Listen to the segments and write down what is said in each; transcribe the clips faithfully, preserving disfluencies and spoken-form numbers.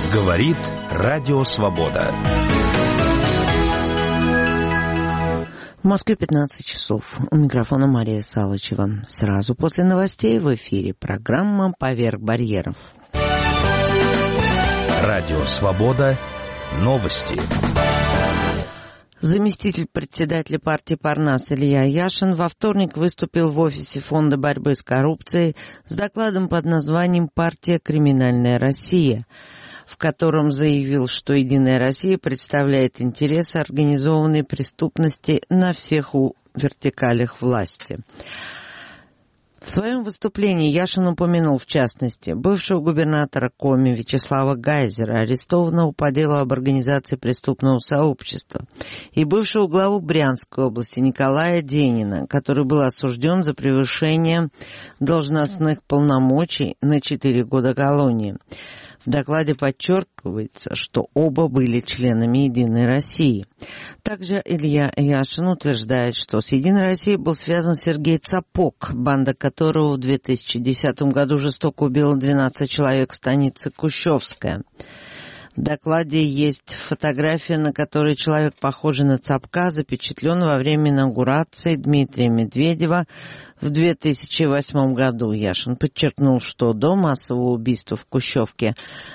Говорит Радио Свобода. В Москве пятнадцать часов. У микрофона Мария Салычева. Сразу после новостей в эфире программа «Поверх барьеров». Радио Свобода. Новости. Заместитель председателя партии «Парнас» Илья Яшин во вторник выступил в офисе Фонда борьбы с коррупцией с докладом под названием «Партия «Криминальная Россия», в котором заявил, что «Единая Россия» представляет интересы организованной преступности на всех вертикалях власти. В своем выступлении Яшин упомянул, в частности, бывшего губернатора Коми Вячеслава Гайзера, арестованного по делу об организации преступного сообщества, и бывшего главу Брянской области Николая Денина, который был осужден за превышение должностных полномочий на четыре года колонии. В докладе подчеркивается, что оба были членами «Единой России». Также Илья Яшин утверждает, что с «Единой Россией» был связан Сергей Цапок, банда которого в две тысячи десятом году жестоко убила двенадцать человек в станице Кущевская. В докладе есть фотография, на которой человек, похожий на Цапка, запечатлен во время инаугурации Дмитрия Медведева в две тысячи восьмом году. Яшин подчеркнул, что до массового убийства в Кущевке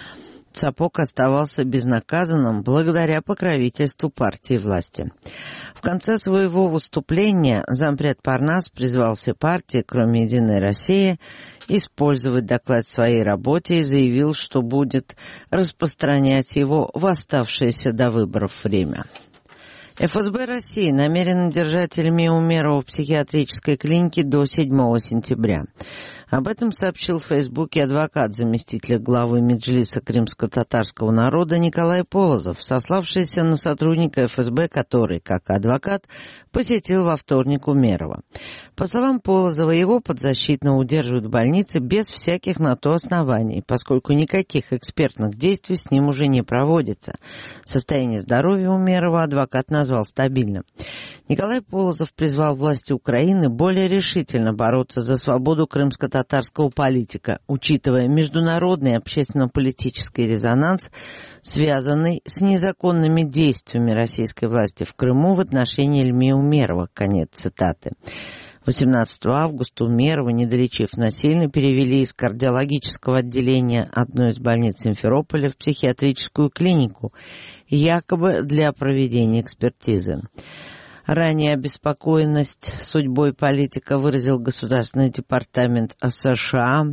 Цапок оставался безнаказанным благодаря покровительству партии власти. В конце своего выступления зампред Парнас призвал все партии, кроме «Единой России», использовать доклад в своей работе и заявил, что будет распространять его в оставшееся до выборов время. эф эс бэ России намерена держать Ильмию Умерова в психиатрической клинике до седьмого сентября. Об этом сообщил в Фейсбуке адвокат заместителя главы Меджлиса крымско-татарского народа Николай Полозов, сославшийся на сотрудника эф эс бэ, который, как адвокат, посетил во вторник Умерова. По словам Полозова, его подзащитного удерживают в больнице без всяких на то оснований, поскольку никаких экспертных действий с ним уже не проводится. Состояние здоровья Умерова адвокат назвал стабильным. Николай Полозов призвал власти Украины более решительно бороться за свободу крымско-татарского политика, учитывая международный общественно-политический резонанс, связанный с незаконными действиями российской власти в Крыму в отношении Ильмии Умерова. Конец цитаты. восемнадцатого августа Умерова, не долечив насильно, перевели из кардиологического отделения одной из больниц Симферополя в психиатрическую клинику, якобы для проведения экспертизы. Ранее обеспокоенность судьбой политика выразил Государственный департамент США,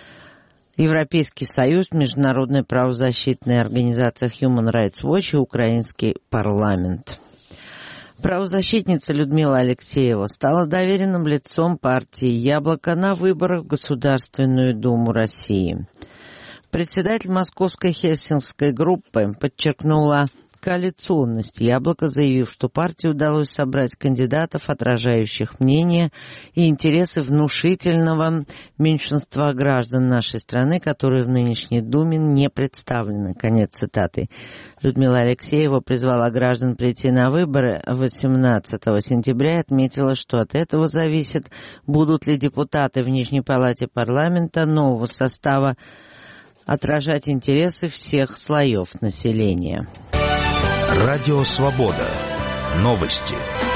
Европейский союз, Международная правозащитная организация Human Rights Watch и Украинский парламент. Правозащитница Людмила Алексеева стала доверенным лицом партии «Яблоко» на выборах в Государственную Думу России. Председатель московской хельсинкской группы подчеркнула коалиционность «Яблоко», заявив, что партии удалось собрать кандидатов, отражающих мнения и интересы внушительного меньшинства граждан нашей страны, которые в нынешней Думе не представлены. Конец цитаты. Людмила Алексеева призвала граждан прийти на выборы восемнадцатого сентября и отметила, что от этого зависит, будут ли депутаты в Нижней палате парламента нового состава отражать интересы всех слоев населения. Радио Свобода. Новости.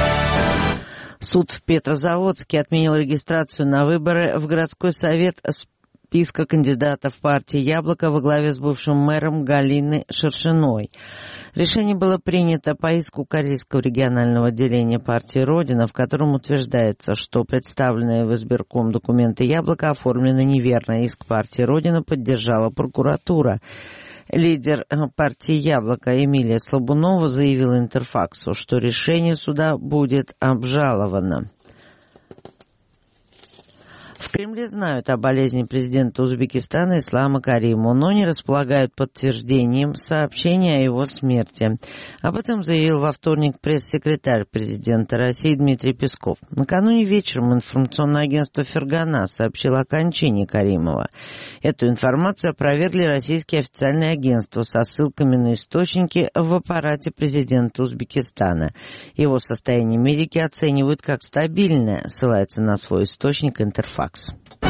Суд в Петрозаводске отменил регистрацию на выборы в городской совет списка кандидатов партии «Яблоко» во главе с бывшим мэром Галиной Шершиной. Решение было принято по иску Карельского регионального отделения партии «Родина», в котором утверждается, что представленные в избирком документы «Яблоко» оформлены неверно. Иск партии «Родина» поддержала прокуратура. Лидер партии «Яблоко» Эмилия Слабунова заявила Интерфаксу, что решение суда будет обжаловано. В Кремле знают о болезни президента Узбекистана Ислама Каримова, но не располагают подтверждением сообщения о его смерти. Об этом заявил во вторник пресс-секретарь президента России Дмитрий Песков. Накануне вечером информационное агентство «Фергана» сообщило о кончине Каримова. Эту информацию опровергли российские официальные агентства со ссылками на источники в аппарате президента Узбекистана. Его состояние медики оценивают как стабильное, ссылается на свой источник Интерфакс.